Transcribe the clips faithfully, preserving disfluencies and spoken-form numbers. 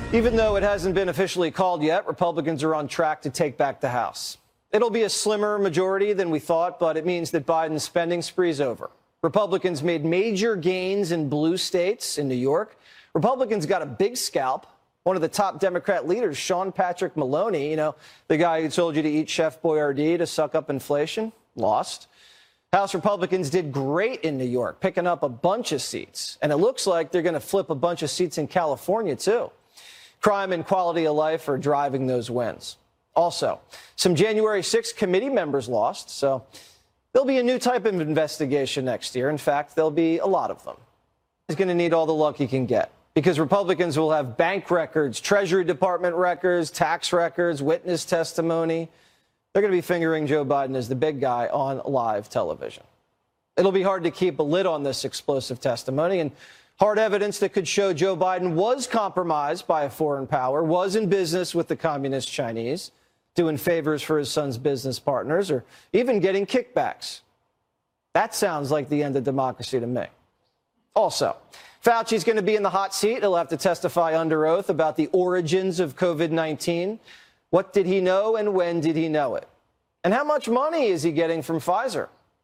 Even though it hasn't been officially called yet, Republicans are on track to take back the House. It'll be a slimmer majority than we thought, but it means that Biden's spending spree's over. Republicans made major gains in blue states in New York. Republicans got a big scalp. One of the top Democrat leaders, Sean Patrick Maloney, you know, the guy who told you to eat Chef Boyardee to suck up inflation, lost. House Republicans did great in New York, picking up a bunch of seats. And it looks like they're going to flip a bunch of seats in California, too. Crime and quality of life are driving those wins. Also, some January sixth committee members lost, so there'll be a new type of investigation next year. In fact, there'll be a lot of them. He's going to need all the luck he can get because Republicans will have bank records, Treasury Department records, tax records, witness testimony. They're going to be fingering Joe Biden as the big guy on live television. It'll be hard to keep a lid on this explosive testimony and hard evidence that could show Joe Biden was compromised by a foreign power, was in business with the communist Chinese, doing favors for his son's business partners, or even getting kickbacks. That sounds like the end of democracy to me. Also, Fauci's going to be in the hot seat. He'll have to testify under oath about the origins of COVID nineteen. What did he know and when did he know it? And how much money is he getting from Pfizer?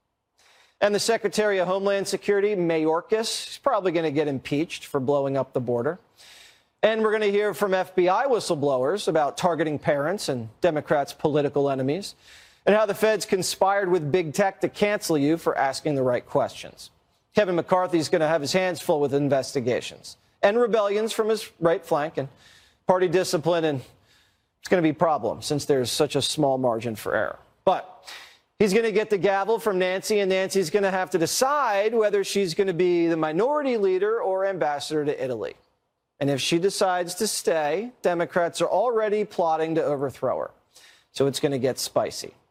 And the Secretary of Homeland Security, Mayorkas, is probably going to get impeached for blowing up the border. And we're going to hear from F B I whistleblowers about targeting parents and Democrats' political enemies, and how the feds conspired with big tech to cancel you for asking the right questions. Kevin McCarthy's going to have his hands full with investigations and rebellions from his right flank and party discipline, and it's going to be a problem since there's such a small margin for error. But he's going to get the gavel from Nancy, and Nancy's going to have to decide whether she's going to be the minority leader or ambassador to Italy. And if she decides to stay, Democrats are already plotting to overthrow her. So it's going to get spicy.